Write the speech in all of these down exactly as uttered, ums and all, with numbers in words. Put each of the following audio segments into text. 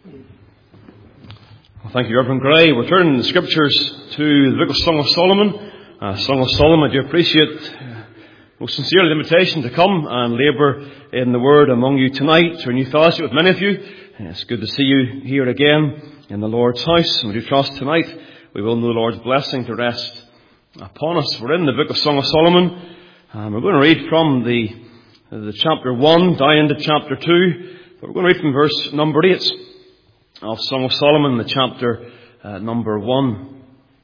Well, thank you, Reverend Gray. We're turning the Scriptures to the book of Song of Solomon. Uh, Song of Solomon, I do appreciate uh, most sincerely the invitation to come and labour in the Word among you tonight, to renew fellowship with many of you. It's good to see you here again in the Lord's house. And we do trust tonight we will know the Lord's blessing to rest upon us. We're in the book of Song of Solomon, and we're going to read from the, the chapter one down into chapter two. But we're going to read from verse number eight of Song of Solomon, the chapter uh, number one.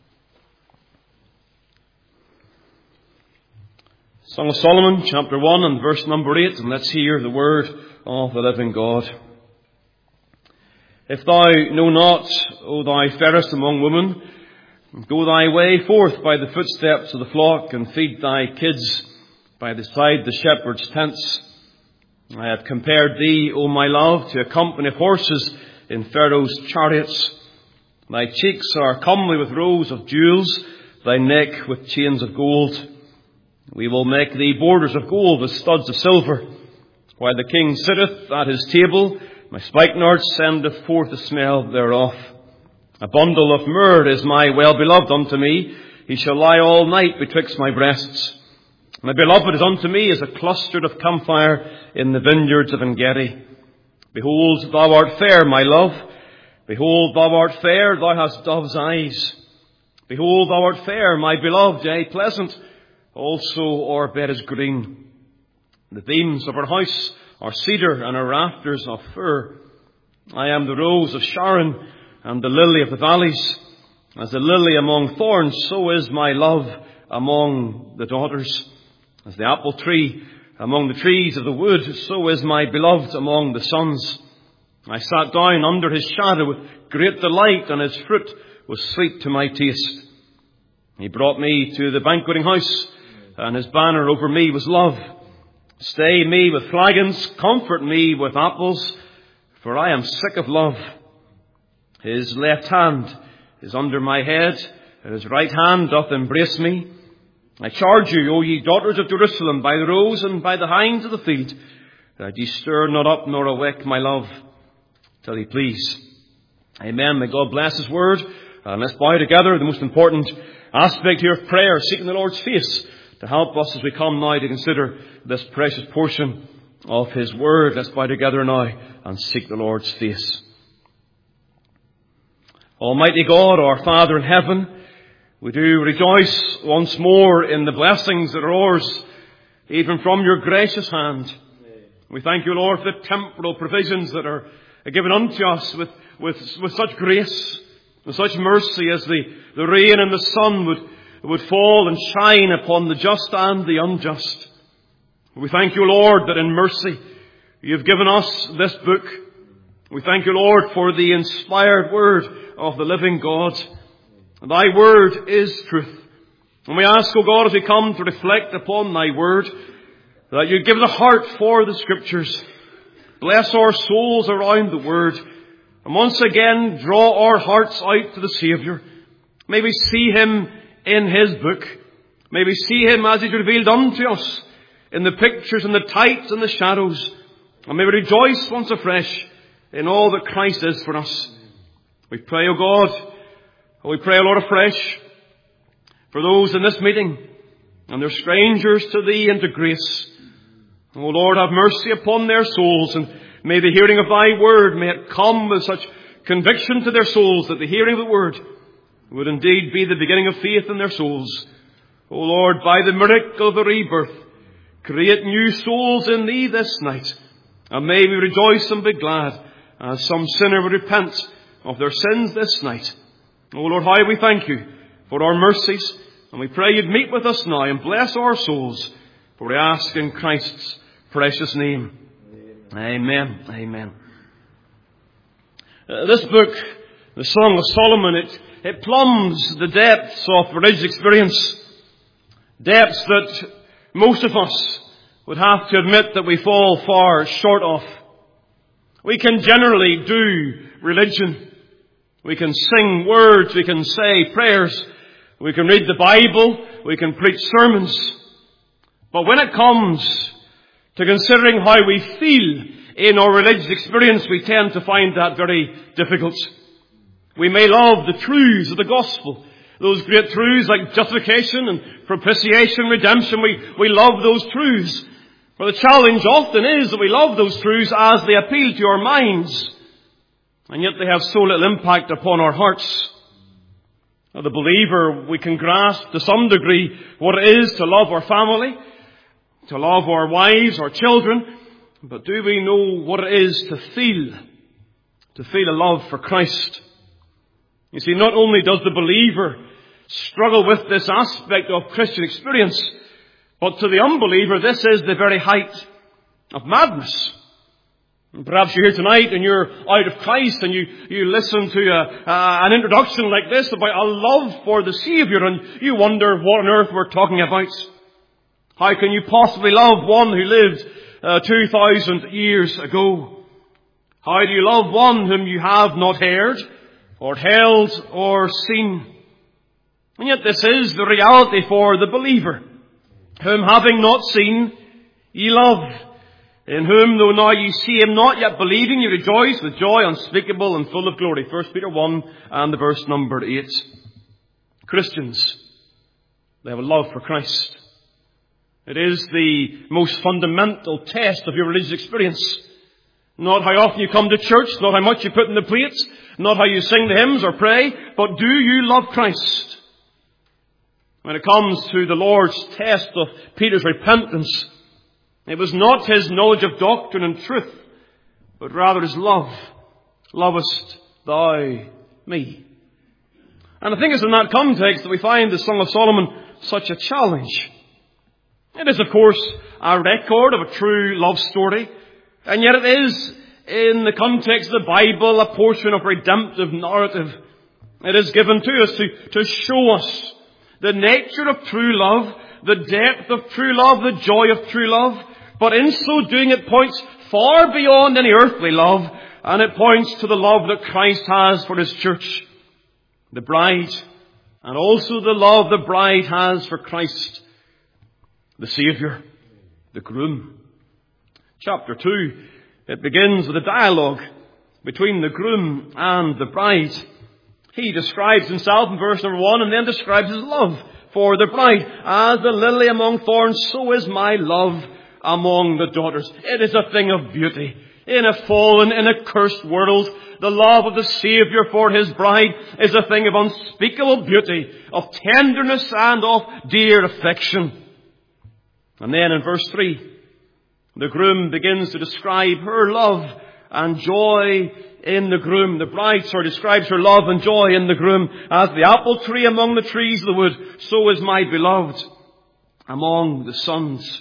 Song of Solomon, chapter one and verse number eight, and let's hear the word of the living God. If thou know not, O thou fairest among women, go thy way forth by the footsteps of the flock, and feed thy kids by the side the shepherd's tents. I have compared thee, O my love, to a company of horses in Pharaoh's chariots. Thy cheeks are comely with rows of jewels, thy neck with chains of gold. We will make thee borders of gold with studs of silver. While the king sitteth at his table, my spikenard sendeth forth the smell thereof. A bundle of myrrh is my well-beloved unto me. He shall lie all night betwixt my breasts. My beloved is unto me as a cluster of camphire in the vineyards of Engedi. Behold, thou art fair, my love. Behold, thou art fair, thou hast dove's eyes. Behold, thou art fair, my beloved, yea, pleasant. Also our bed is green. The beams of our house are cedar, and our rafters of fir. I am the rose of Sharon, and the lily of the valleys. As the lily among thorns, so is my love among the daughters. As the apple tree among the trees of the wood, so is my beloved among the sons. I sat down under his shadow with great delight, and his fruit was sweet to my taste. He brought me to the banqueting house, and his banner over me was love. Stay me with flagons, comfort me with apples, for I am sick of love. His left hand is under my head, and his right hand doth embrace me. I charge you, O ye daughters of Jerusalem, by the roes and by the hinds of the field, that ye stir not up nor awake my love, till he please. Amen. May God bless his word. And let's bow together. The most important aspect here of prayer, seeking the Lord's face to help us as we come now to consider this precious portion of his word. Let's bow together now and seek the Lord's face. Almighty God, our Father in heaven, we do rejoice once more in the blessings that are ours, even from your gracious hand. We thank you, Lord, for the temporal provisions that are given unto us with, with, with such grace, with such mercy, as the, the rain and the sun would, would fall and shine upon the just and the unjust. We thank you, Lord, that in mercy you have given us this book. We thank you, Lord, for the inspired word of the living God. Thy word is truth. And we ask, O God, as we come to reflect upon thy word, that you give us a heart for the Scriptures. Bless our souls around the word. And once again, draw our hearts out to the Saviour. May we see him in his book. May we see him as he's revealed unto us in the pictures and the types and the shadows. And may we rejoice once afresh in all that Christ is for us. We pray, O God, we pray, Lord, afresh for those in this meeting, and they're strangers to thee and to grace. O Lord, have mercy upon their souls, and may the hearing of thy word, may it come with such conviction to their souls that the hearing of the word would indeed be the beginning of faith in their souls. O Lord, by the miracle of the rebirth, create new souls in thee this night, and may we rejoice and be glad as some sinner would repent of their sins this night. O Lord, how we thank you for our mercies, and we pray you'd meet with us now and bless our souls, for we ask in Christ's precious name. Amen. Amen. Uh, this book, the Song of Solomon, it, it plumbs the depths of religious experience, depths that most of us would have to admit that we fall far short of. We can generally do religion. We can sing words, we can say prayers, we can read the Bible, we can preach sermons. But when it comes to considering how we feel in our religious experience, we tend to find that very difficult. We may love the truths of the gospel, those great truths like justification and propitiation, redemption. We, we love those truths. But the challenge often is that we love those truths as they appeal to our minds, and yet they have so little impact upon our hearts. Now, the believer, we can grasp to some degree what it is to love our family, to love our wives, our children, but do we know what it is to feel, to feel a love for Christ? You see, not only does the believer struggle with this aspect of Christian experience, but to the unbeliever, this is the very height of madness. And perhaps you're here tonight and you're out of Christ and you, you listen to a, uh, an introduction like this about a love for the Saviour, and you wonder what on earth we're talking about. How can you possibly love one who lived uh, two thousand years ago? How do you love one whom you have not heard or held or seen? And yet this is the reality for the believer, whom having not seen, ye love, in whom though now ye see him not, yet believing, ye rejoice with joy unspeakable and full of glory. First Peter one and the verse number eight. Christians, they have a love for Christ. It is the most fundamental test of your religious experience. Not how often you come to church, not how much you put in the plates, not how you sing the hymns or pray, but do you love Christ? When it comes to the Lord's test of Peter's repentance, it was not his knowledge of doctrine and truth, but rather his love. Lovest thou me? And I think it's in that context that we find the Song of Solomon such a challenge. It is, of course, a record of a true love story, and yet it is, in the context of the Bible, a portion of redemptive narrative. It is given to us to, to show us the nature of true love, the depth of true love, the joy of true love. But in so doing, it points far beyond any earthly love, and it points to the love that Christ has for His church, the bride, and also the love the bride has for Christ, the Saviour, the groom. Chapter two, it begins with a dialogue between the groom and the bride. He describes himself in verse number one and then describes his love for the bride. As the lily among thorns, so is my love among the daughters. It is a thing of beauty. In a fallen, in a cursed world, the love of the Saviour for His bride is a thing of unspeakable beauty, of tenderness and of dear affection. And then in verse three, the groom begins to describe her love and joy in the groom. The bride, sorry, describes her love and joy in the groom. As the apple tree among the trees of the wood, so is my beloved among the sons.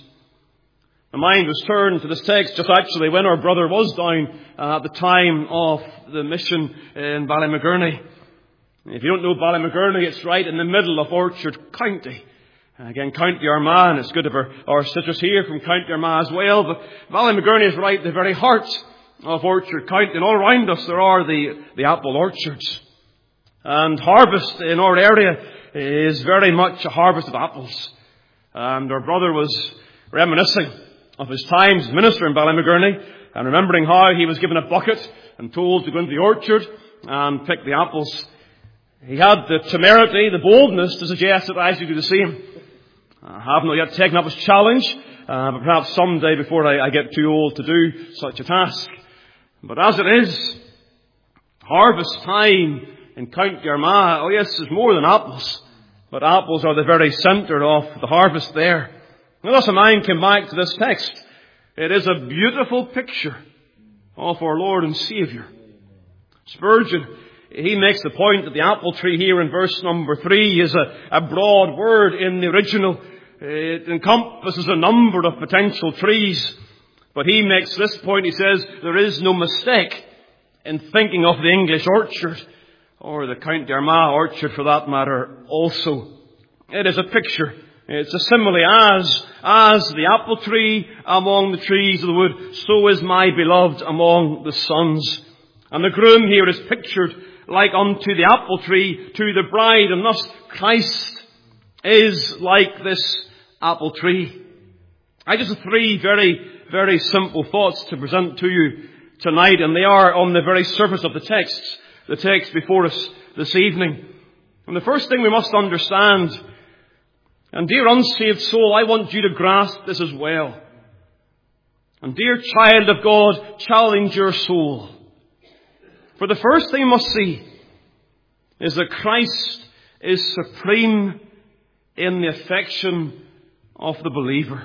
My mind was turned to this text just actually when our brother was down uh, at the time of the mission in Ballymagurney. If you don't know Ballymagurney, it's right in the middle of Orchard County. Again, County Armagh, and it's good of our, our sisters here from County Armagh as well. But Ballymagurney is right at the very heart of Orchard County, and all around us there are the, the apple orchards. And harvest in our area is very much a harvest of apples. And our brother was reminiscing of his times as minister in Ballymagurney, and remembering how he was given a bucket and told to go into the orchard and pick the apples. He had the temerity, the boldness to suggest that I should do the same. I have not yet taken up his challenge, uh, but perhaps someday before I, I get too old to do such a task. But as it is, harvest time in County Armagh, oh yes, there's more than apples, but apples are the very centre of the harvest there. And thus a mind came back to this text. It is a beautiful picture of our Lord and Saviour. Spurgeon, he makes the point that the apple tree here in verse number three is a, a broad word in the original. It encompasses a number of potential trees. But he makes this point, he says, there is no mistake in thinking of the English orchard, or the County Armagh orchard for that matter also. It is a picture. It's a simile. As, as the apple tree among the trees of the wood, so is my beloved among the sons. And the groom here is pictured like unto the apple tree to the bride, and thus Christ is like this apple tree. I just have three very, very simple thoughts to present to you tonight, and they are on the very surface of the text, the text before us this evening. And the first thing we must understand, and dear unsaved soul, I want you to grasp this as well. And dear child of God, challenge your soul. For the first thing you must see is that Christ is supreme in the affection of the believer.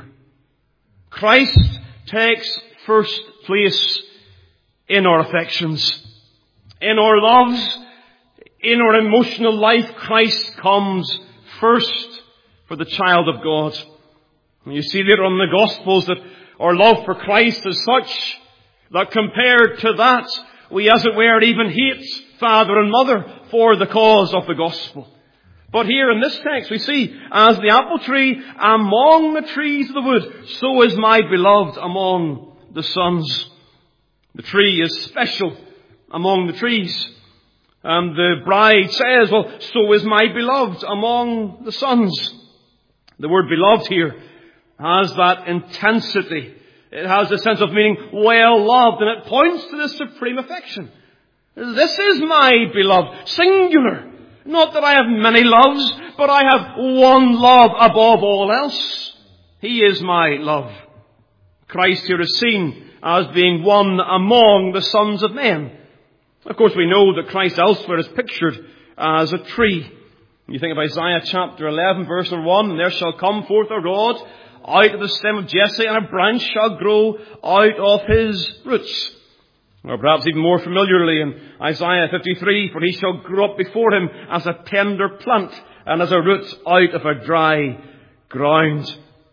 Christ takes first place in our affections. In our loves, in our emotional life, Christ comes first for the child of God. And you see later on in the Gospels that our love for Christ is such that compared to that, we as it were even hate father and mother for the cause of the gospel. But here in this text we see, as the apple tree among the trees of the wood, so is my beloved among the sons. The tree is special among the trees. And the bride says, well, so is my beloved among the sons. The word beloved here has that intensity. It has a sense of meaning well loved, and it points to the supreme affection. This is my beloved, singular. Not that I have many loves, but I have one love above all else. He is my love. Christ here is seen as being one among the sons of men. Of course, we know that Christ elsewhere is pictured as a tree. You think of Isaiah chapter eleven, verse one, and there shall come forth a rod out of the stem of Jesse, and a branch shall grow out of his roots. Or perhaps even more familiarly in Isaiah fifty-three, for he shall grow up before him as a tender plant, and as a root out of a dry ground.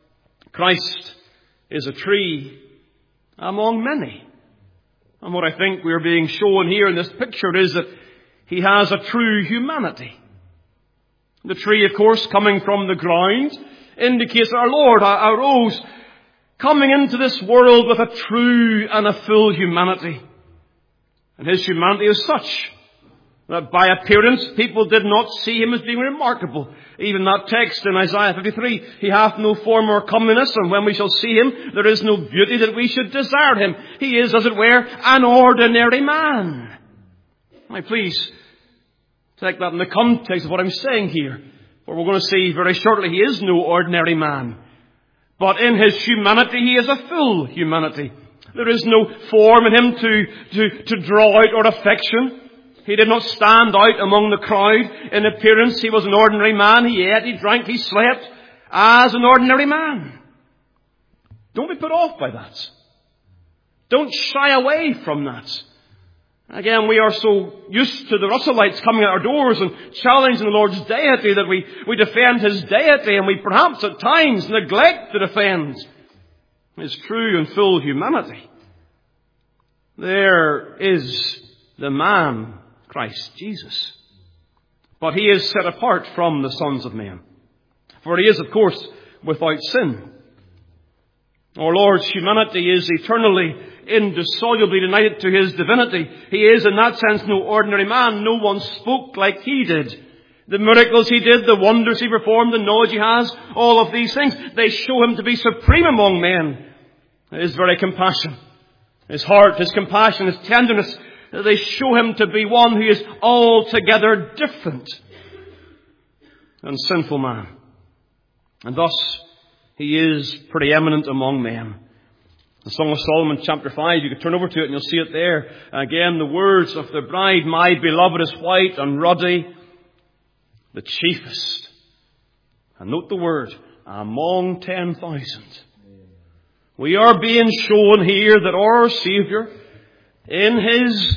Christ is a tree among many. And what I think we're being shown here in this picture is that he has a true humanity. The tree, of course, coming from the ground, indicates our Lord arose, coming into this world with a true and a full humanity. And his humanity is such that by appearance people did not see him as being remarkable. Even that text in Isaiah fifty-three, he hath no form or comeliness, and when we shall see him, there is no beauty that we should desire him. He is, as it were, an ordinary man. Now please take that in the context of what I'm saying here. For we're going to see very shortly he is no ordinary man. But in his humanity he is a full humanity. There is no form in him to, to, to draw out our affection. He did not stand out among the crowd. In appearance he was an ordinary man. He ate, he drank, he slept as an ordinary man. Don't be put off by that. Don't shy away from that. Again, we are so used to the Russellites coming at our doors and challenging the Lord's deity that we, we defend his deity, and we perhaps at times neglect to defend his true and full humanity. There is the man, Christ Jesus. But he is set apart from the sons of men. For he is, of course, without sin. Our Lord's humanity is eternally, indissolubly united to his divinity. He is in that sense no ordinary man. No one spoke like he did. The miracles he did, the wonders he performed, the knowledge he has, all of these things, they show him to be supreme among men. His very compassion, his heart, his compassion, his tenderness, they show him to be one who is altogether different than sinful man. And thus, he is preeminent among men. The Song of Solomon, chapter five, you can turn over to it and you'll see it there. Again, the words of the bride, my beloved is white and ruddy, the chiefest. And note the word, among ten thousand. We are being shown here that our Saviour, in his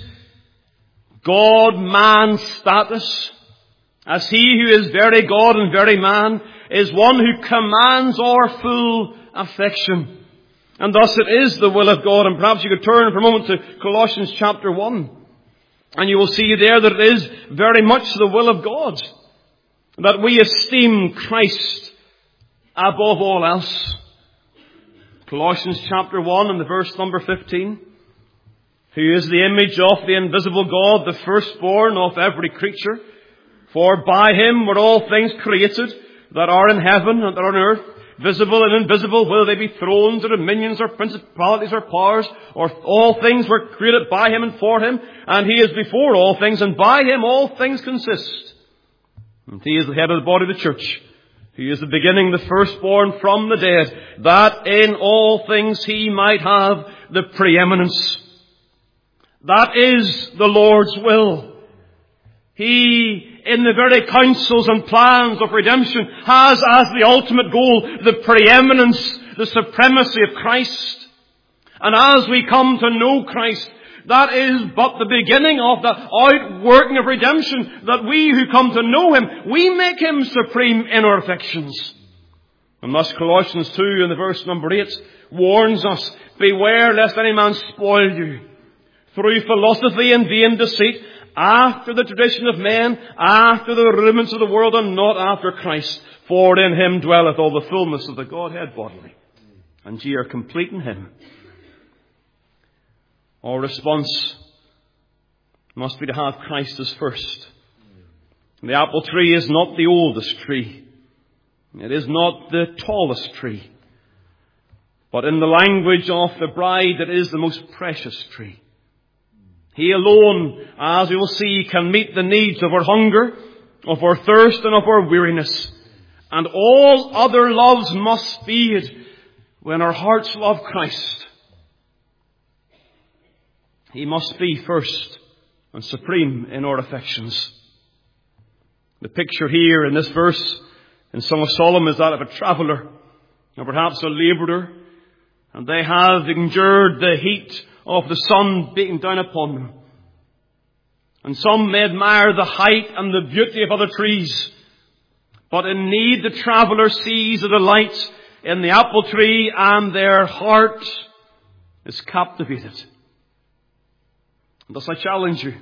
God-man status, as he who is very God and very man, is one who commands our full affection. And thus it is the will of God. And perhaps you could turn for a moment to Colossians chapter one. And you will see there that it is very much the will of God that we esteem Christ above all else. Colossians chapter one and the verse number fifteen. Who is the image of the invisible God, the firstborn of every creature. For by him were all things created that are in heaven and that are on earth, visible and invisible, whether they be thrones or dominions or principalities or powers, or all things were created by him and for him, and he is before all things, and by him all things consist. And he is the head of the body of the church. He is the beginning, the firstborn from the dead, that in all things he might have the preeminence. That is the Lord's will. He, in the very counsels and plans of redemption, has as the ultimate goal the preeminence, the supremacy of Christ. And as we come to know Christ, that is but the beginning of the outworking of redemption, that we who come to know him, we make him supreme in our affections. And thus Colossians two in the verse number eight warns us, beware lest any man spoil you through philosophy and vain deceit, after the tradition of men, after the rudiments of the world, and not after Christ. For in him dwelleth all the fullness of the Godhead bodily, and ye are complete in him. Our response must be to have Christ as first. The apple tree is not the oldest tree. It is not the tallest tree. But in the language of the bride, it is the most precious tree. He alone, as we will see, can meet the needs of our hunger, of our thirst, and of our weariness. And all other loves must fade when our hearts love Christ. He must be first and supreme in our affections. The picture here in this verse in Song of Solomon is that of a traveller, or perhaps a labourer, and they have endured the heat of the sun beating down upon them. And some may admire the height and the beauty of other trees, but in need the traveller sees a delight in the apple tree, and their heart is captivated. And thus I challenge you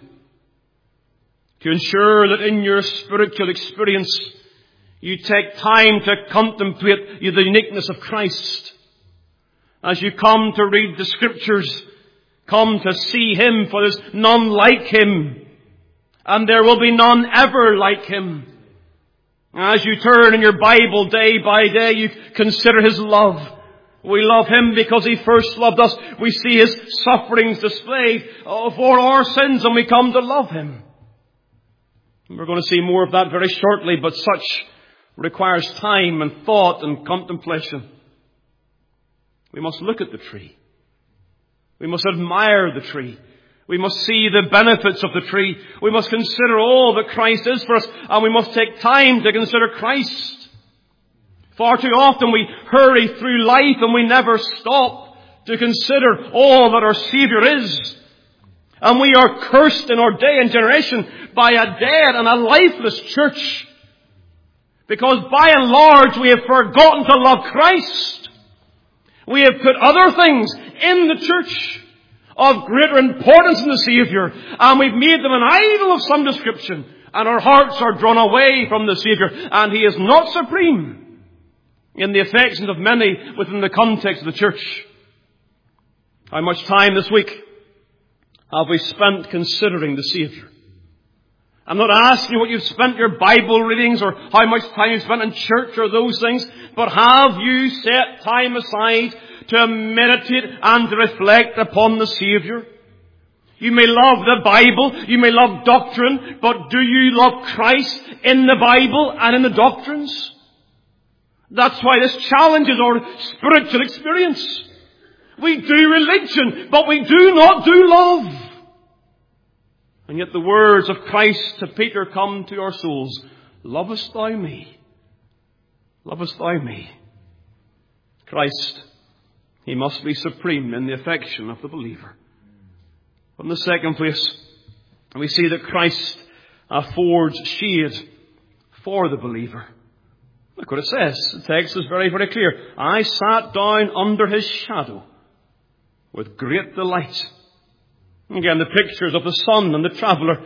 to ensure that in your spiritual experience you take time to contemplate the uniqueness of Christ. As you come to read the Scriptures, come to see him, for there is none like him, and there will be none ever like him. As you turn in your Bible day by day, you consider his love. We love him because he first loved us. We see his sufferings displayed for our sins, and we come to love him. We're going to see more of that very shortly, but such requires time and thought and contemplation. We must look at the tree. We must admire the tree. We must see the benefits of the tree. We must consider all that Christ is for us, and we must take time to consider Christ. Far too often we hurry through life and we never stop to consider all that our Saviour is. And we are cursed in our day and generation by a dead and a lifeless church, because by and large we have forgotten to love Christ. We have put other things in the church of greater importance than the Saviour, and we've made them an idol of some description, and our hearts are drawn away from the Saviour, and he is not supreme in the affections of many within the context of the church. How much time this week have we spent considering the Saviour? I'm not asking you what you've spent your Bible readings or how much time you've spent in church or those things, but have you set time aside to meditate and to reflect upon the Saviour? You may love the Bible, you may love doctrine, but do you love Christ in the Bible and in the doctrines? That's why this challenges our spiritual experience. We do religion, but we do not do love. And yet the words of Christ to Peter come to our souls. Lovest thou me? Lovest thou me? Christ, he must be supreme in the affection of the believer. In the second place, we see that Christ affords shade for the believer. Look what it says. The text is very, very clear. I sat down under his shadow with great delight. Again, the pictures of the sun and the traveller.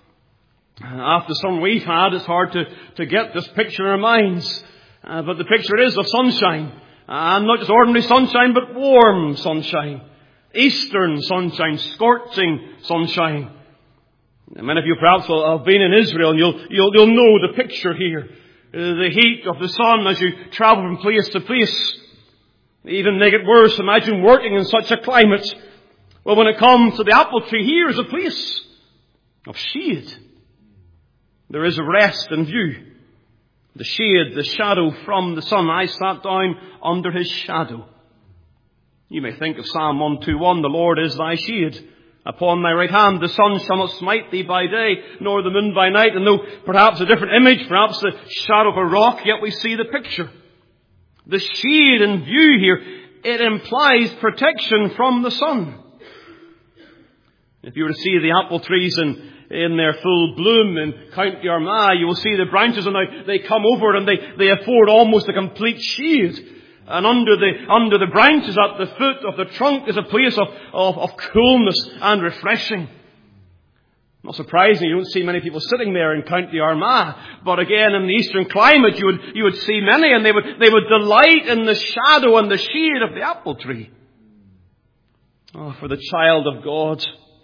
After some we've had, it's hard to, to get this picture in our minds. Uh, but the picture is of sunshine. And not just ordinary sunshine, but warm sunshine. Eastern sunshine, scorching sunshine. And many of you perhaps will have been in Israel, and you'll, you'll, you'll know the picture here. the heat of the sun as you travel from place to place. Even make it worse, imagine working in such a climate. Well, when it comes to the apple tree, here is a place of shade. There is a rest in view. The shade, the shadow from the sun. I sat down under his shadow. You may think of Psalm one twenty-one, the Lord is thy shade. Upon thy right hand the sun shall not smite thee by day, nor the moon by night. And though perhaps a different image, perhaps the shadow of a rock, yet we see the picture. The shade in view here, it implies protection from the sun. If you were to see the apple trees in, in their full bloom in County Armagh, you will see the branches and they, they come over and they, they afford almost a complete shade. And under the, under the branches at the foot of the trunk is a place of, of, of coolness and refreshing. Not surprising, you don't see many people sitting there in County Armagh. But again, in the eastern climate, you would, you would see many, and they would, they would delight in the shadow and the shade of the apple tree. Oh, for the child of God.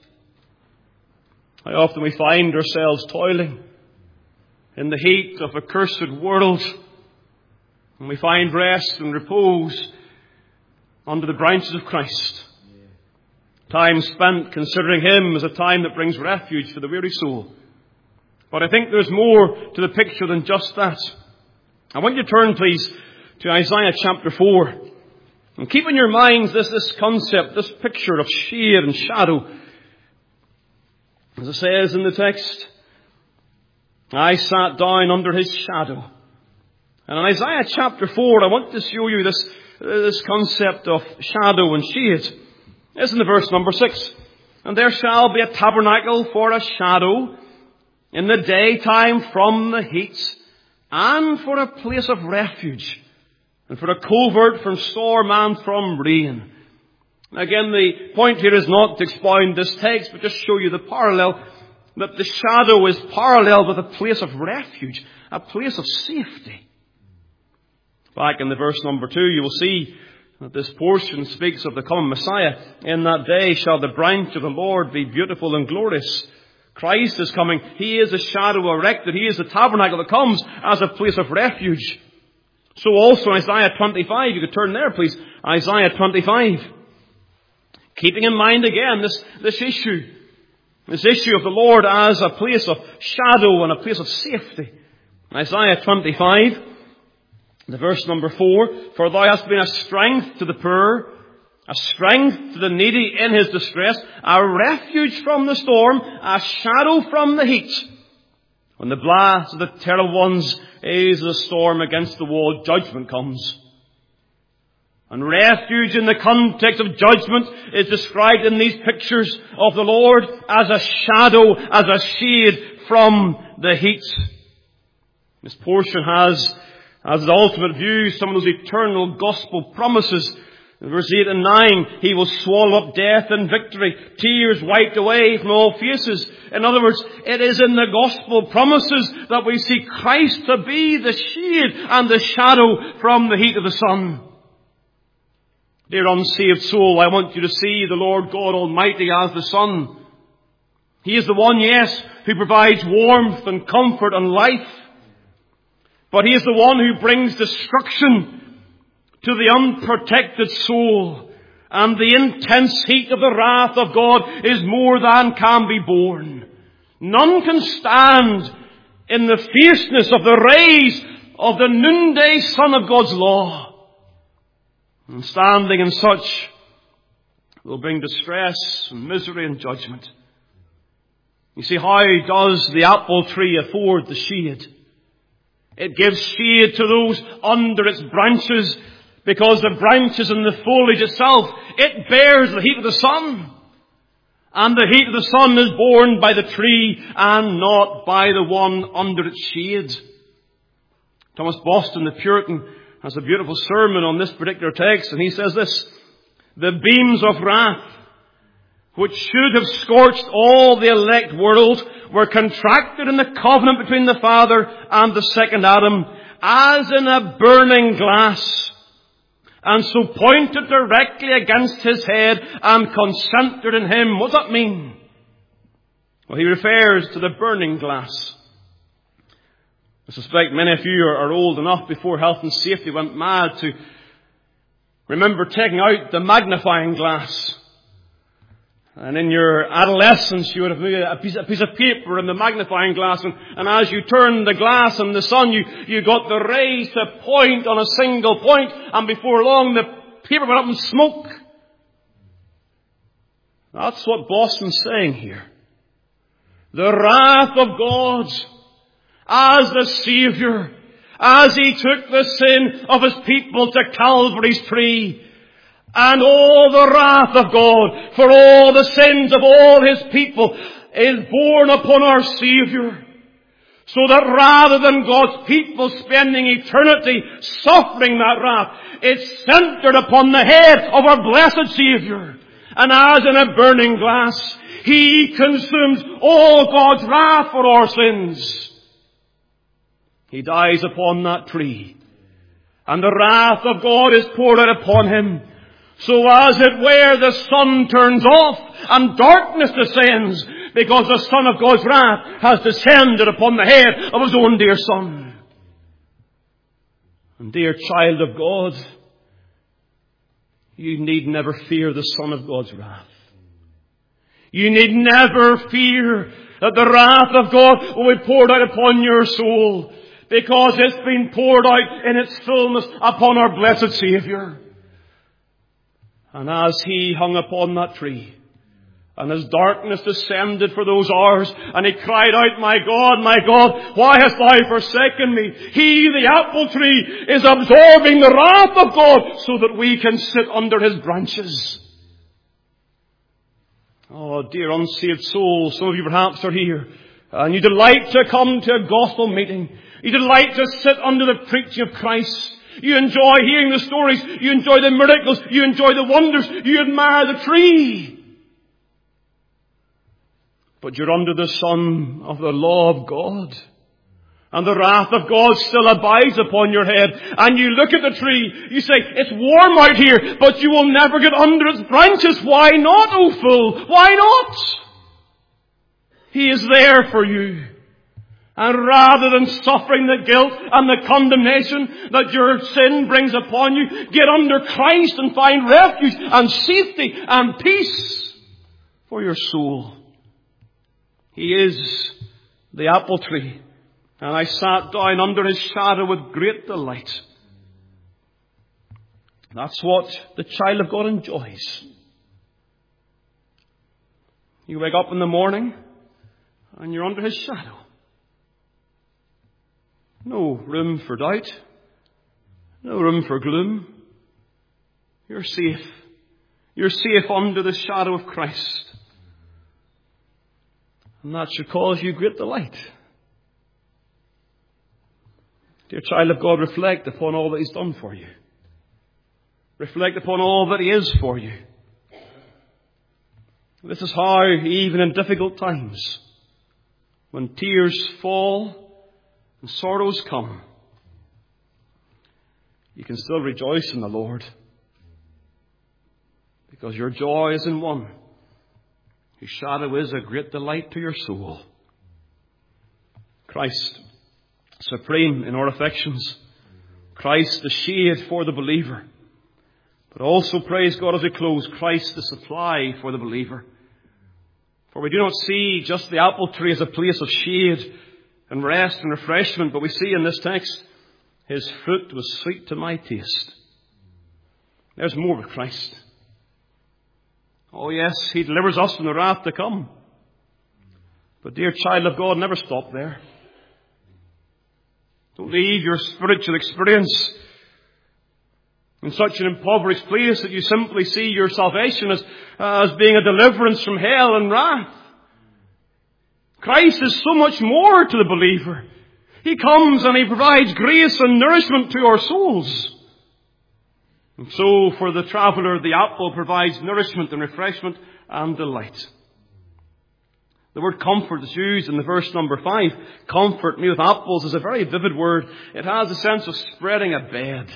How often we find ourselves toiling in the heat of a cursed world, and we find rest and repose under the branches of Christ. Time spent considering Him is a time that brings refuge for the weary soul. But I think there's more to the picture than just that. I want you to turn, please, to Isaiah chapter four. And keep in your minds this, this concept, this picture of shade and shadow. As it says in the text, I sat down under his shadow. And in Isaiah chapter four, I want to show you this, this concept of shadow and shade. It's in the verse number six. And there shall be a tabernacle for a shadow in the daytime from the heat, and for a place of refuge, and for a covert from storm and from rain. Again, the point here is not to expound this text, but just show you the parallel, that the shadow is parallel with a place of refuge, a place of safety. Back in the verse number two, you will see that this portion speaks of the coming Messiah. In that day shall the branch of the Lord be beautiful and glorious. Christ is coming. He is a shadow erected. He is the tabernacle that comes as a place of refuge. So also in Isaiah twenty-five, you could turn there please, Isaiah twenty-five. Keeping in mind again this, this issue, this issue of the Lord as a place of shadow and a place of safety. Isaiah twenty-five, the verse number four, for thou hast been a strength to the poor, a strength to the needy in his distress, a refuge from the storm, a shadow from the heat. When the blast of the terrible ones is the storm against the wall, judgment comes. And refuge in the context of judgment is described in these pictures of the Lord as a shadow, as a shade from the heat. This portion has as its ultimate view some of those eternal gospel promises. In verse eight and nine, He will swallow up death in victory, tears wiped away from all faces. In other words, it is in the gospel promises that we see Christ to be the shade and the shadow from the heat of the sun. Dear unsaved soul, I want you to see the Lord God Almighty as the sun. He is the one, yes, who provides warmth and comfort and life. But He is the one who brings destruction to the unprotected soul. And the intense heat of the wrath of God is more than can be borne. None can stand in the fierceness of the rays of the noonday sun of God's law. And standing in such will bring distress and misery and judgment. You see, how does the apple tree afford the shade? It gives shade to those under its branches, because the branches and the foliage itself, it bears the heat of the sun. And the heat of the sun is borne by the tree and not by the one under its shade. Thomas Boston, the Puritan, has a beautiful sermon on this particular text, and he says this: the beams of wrath, which should have scorched all the elect world, were contracted in the covenant between the Father and the second Adam, as in a burning glass, and so pointed directly against His head and concentrated in Him. What does that mean? Well, he refers to the burning glass. I suspect many of you are old enough before health and safety went mad to remember taking out the magnifying glass. And in your adolescence, you would have made a piece, a piece of paper in the magnifying glass, and, and as you turned the glass in the sun, you, you got the rays to point on a single point, and before long the paper went up in smoke. That's what Boston's saying here. The wrath of God as the Savior, as He took the sin of His people to Calvary's tree, and all the wrath of God for all the sins of all His people is borne upon our Savior. So that rather than God's people spending eternity suffering that wrath, it's centered upon the head of our blessed Savior. And as in a burning glass, He consumes all God's wrath for our sins. He dies upon that tree, and the wrath of God is poured out upon Him. So as it were, the sun turns off and darkness descends, because the Son of God's wrath has descended upon the head of His own dear Son. And dear child of God, you need never fear the Son of God's wrath. You need never fear that the wrath of God will be poured out upon your soul, because it's been poured out in its fullness upon our blessed Savior. And as He hung upon that tree, and as darkness descended for those hours, and He cried out, "My God, my God, why hast Thou forsaken me?" He, the apple tree, is absorbing the wrath of God so that we can sit under His branches. Oh, dear unsaved soul, some of you perhaps are here, and you delight to come to a gospel meeting. You delight to sit under the preaching of Christ. You enjoy hearing the stories. You enjoy the miracles. You enjoy the wonders. You admire the tree. But you're under the sun of the law of God, and the wrath of God still abides upon your head. And you look at the tree, you say, "It's warm out here," but you will never get under its branches. Why not, O fool? Why not? He is there for you. And rather than suffering the guilt and the condemnation that your sin brings upon you, get under Christ and find refuge and safety and peace for your soul. He is the apple tree, and I sat down under His shadow with great delight. That's what the child of God enjoys. You wake up in the morning and you're under His shadow. No room for doubt. No room for gloom. You're safe. You're safe under the shadow of Christ. And that should cause you great delight. Dear child of God, reflect upon all that He's done for you. Reflect upon all that He is for you. This is how, even in difficult times, when tears fall and sorrows come, you can still rejoice in the Lord, because your joy is in One whose shadow is a great delight to your soul. Christ, supreme in our affections. Christ, the shade for the believer. But also, praise God as we close, Christ, the supply for the believer. For we do not see just the apple tree as a place of shade and rest and refreshment, but we see in this text, His fruit was sweet to my taste. There's more with Christ. Oh yes, He delivers us from the wrath to come. But dear child of God, never stop there. Don't leave your spiritual experience in such an impoverished place that you simply see your salvation as, uh, as being a deliverance from hell and wrath. Christ is so much more to the believer. He comes and He provides grace and nourishment to our souls. And so for the traveller, the apple provides nourishment and refreshment and delight. The word comfort is used in the verse number five. Comfort me with apples is a very vivid word. It has a sense of spreading a bed.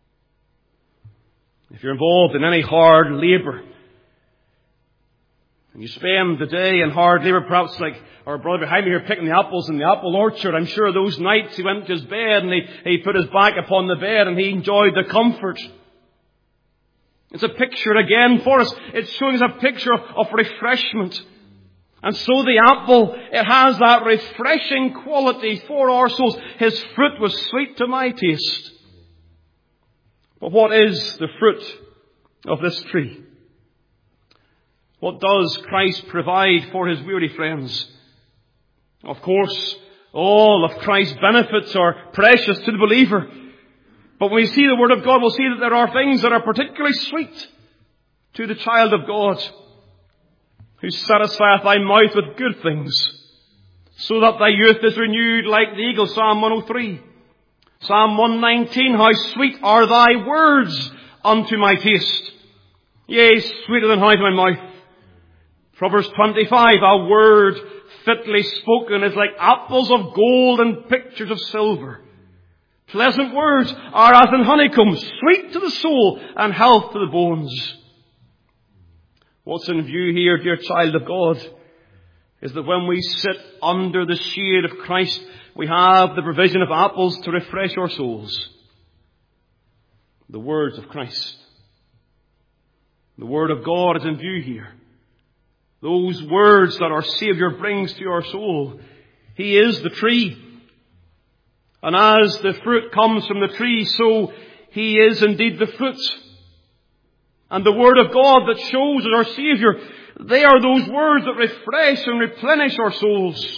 If you're involved in any hard labour, And you spend the day in hard labour, perhaps like our brother behind me here picking the apples in the apple orchard. I'm sure those nights he went to his bed and he, he put his back upon the bed and he enjoyed the comfort. It's a picture again for us. It's showing us a picture of, of refreshment. And so the apple, it has that refreshing quality for our souls. His fruit was sweet to my taste. But what is the fruit of this tree? What does Christ provide for His weary friends? Of course, all of Christ's benefits are precious to the believer. But when we see the Word of God, we'll see that there are things that are particularly sweet to the child of God, who satisfieth thy mouth with good things, so that thy youth is renewed like the eagle. Psalm one oh three. Psalm one nineteen, how sweet are thy words unto my taste. Yea, sweeter than honey to my mouth. Proverbs twenty-five, a word fitly spoken is like apples of gold and pictures of silver. Pleasant words are as in honeycomb, sweet to the soul and health to the bones. What's in view here, dear child of God, is that when we sit under the shade of Christ, we have the provision of apples to refresh our souls. The words of Christ. The Word of God is in view here. Those words that our Saviour brings to our soul. He is the tree. And as the fruit comes from the tree, so He is indeed the fruit. And the Word of God that shows us our Saviour, they are those words that refresh and replenish our souls.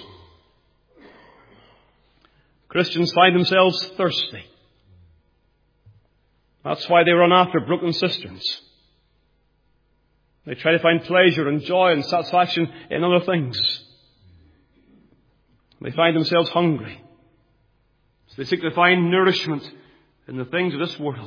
Christians find themselves thirsty. That's why they run after broken cisterns. They try to find pleasure and joy and satisfaction in other things. They find themselves hungry. So they seek to find nourishment in the things of this world.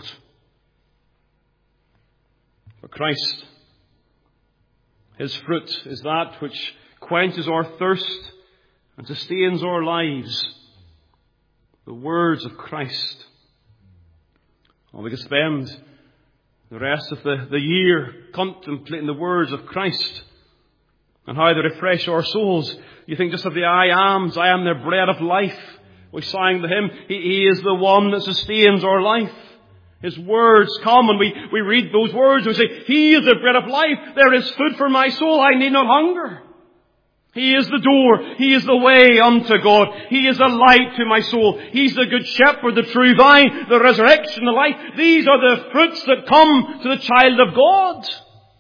But Christ, His fruit is that which quenches our thirst and sustains our lives. The words of Christ. Well, we could spend the rest of the, the year contemplating the words of Christ and how they refresh our souls. You think just of the I ams, I am the bread of life. We sang the hymn, He, he is the one that sustains our life. His words come and we, we read those words and we say, He is the bread of life. There is food for my soul. I need not hunger. He is the door. He is the way unto God. He is the light to my soul. He's the good shepherd, the true vine, the resurrection, the life. These are the fruits that come to the child of God.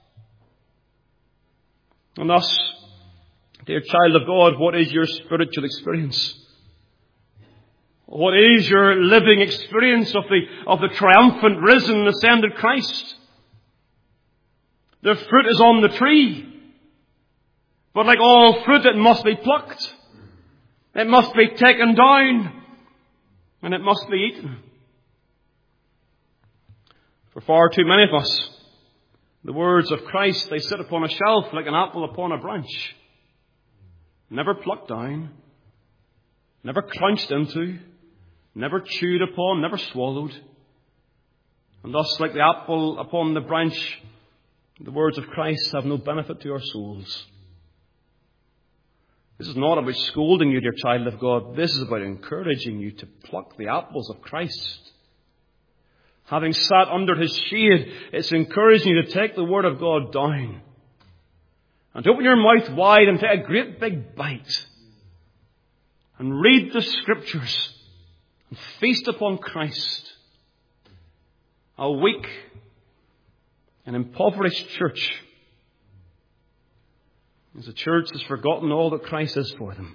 And thus, dear child of God, what is your spiritual experience? What is your living experience of the, of the triumphant, risen, ascended Christ? The fruit is on the tree. But like all fruit, it must be plucked. It must be taken down. And it must be eaten. For far too many of us, the words of Christ, they sit upon a shelf like an apple upon a branch. Never plucked down. Never crunched into. Never chewed upon. Never swallowed. And thus, like the apple upon the branch, the words of Christ have no benefit to our souls. This is not about scolding you, dear child of God. This is about encouraging you to pluck the apples of Christ. Having sat under His shade, it's encouraging you to take the Word of God down and to open your mouth wide and take a great big bite and read the Scriptures and feast upon Christ. A weak and impoverished church is a church that's forgotten all that Christ is for them.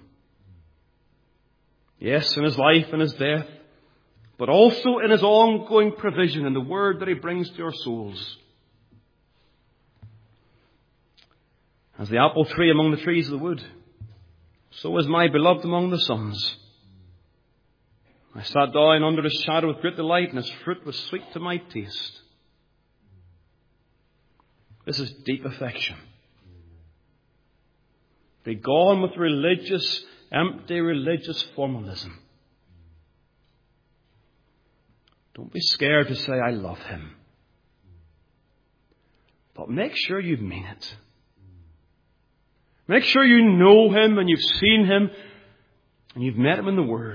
Yes, in His life and His death, but also in His ongoing provision in the Word that He brings to our souls. As the apple tree among the trees of the wood, so is my beloved among the sons. I sat down under His shadow with great delight, and His fruit was sweet to my taste. This is deep affection. Be gone with religious, empty religious formalism. Don't be scared to say, I love Him. But make sure you mean it. Make sure you know Him and you've seen Him and you've met Him in the Word.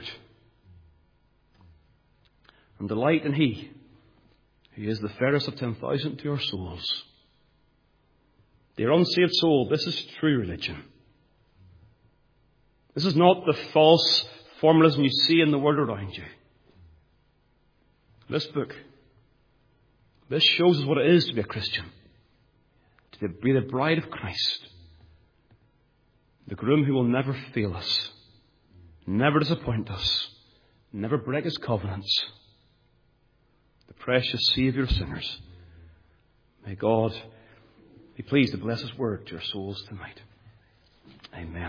And delight in He. He is the fairest of ten thousand to your souls. Dear unsaved soul, this is true religion. This is not the false formalism you see in the world around you. This book, this shows us what it is to be a Christian. To be the bride of Christ. The groom who will never fail us. Never disappoint us. Never break His covenants. The precious Saviour of sinners. May God be pleased to bless His word to your souls tonight. Amen.